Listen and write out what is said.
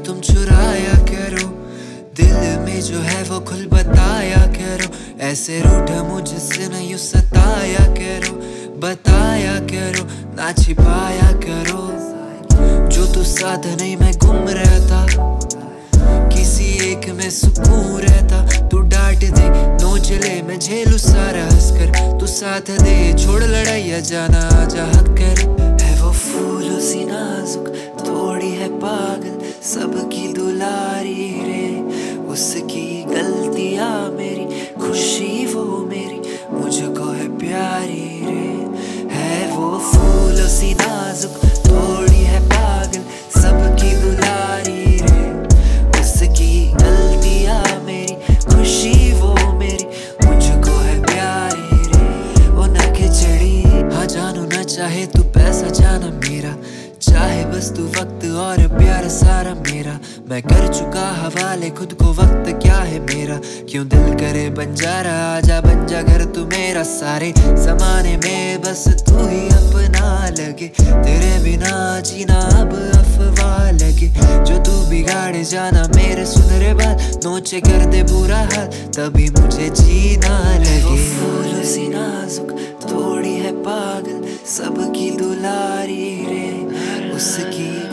तुम चुराया करो, दिल में जो है वो खुल बताया करो। ऐसे रूठ मुझसे नहीं सताया करो, बताया करो ना छिपाया करो। जो तू साथ नहीं मैं गुम रहता, किसी एक में सुकून रहता। तू डांट दे नोच ले मैं झेलू सारा हंसकर, तू साथ दे छोड़ लड़ाइया जाना आजा हक कर। है वो फूल सी नाजुक थोड़ी है पागल, सबकी दुलारी रे उसकी गलतियां मेरी, खुशी वो मेरी मुझको है प्यारी रे। है वो फूल सी नाजुक थोड़ी है पागल, सबकी दुलारी रे उसकी गलतियां मेरी, खुशी वो मेरी मुझको है प्यारी रे। वो न खिचड़ी हाँ जानू न चाहे तू पैसा जाना मेरा, चाहे बस तू वक्त और प्यार सारा मेरा। मैं कर चुका हवाले खुद को, वक्त क्या है मेरा, क्यों दिल करे बंजारा आजा बन जा घर तू मेरा। सारे जमाने में बस तू ही अपना लगे, तेरे बिना जीना अब अफवाह लगे। जो तू बिगाड़े जाना मेरे सुनहरे बाल, नोचे कर दे बुरा हाल तभी मुझे जीना लगे। फूल सी नाजुक थोड़ी है पागल, सबकी दुलारी रे उसकी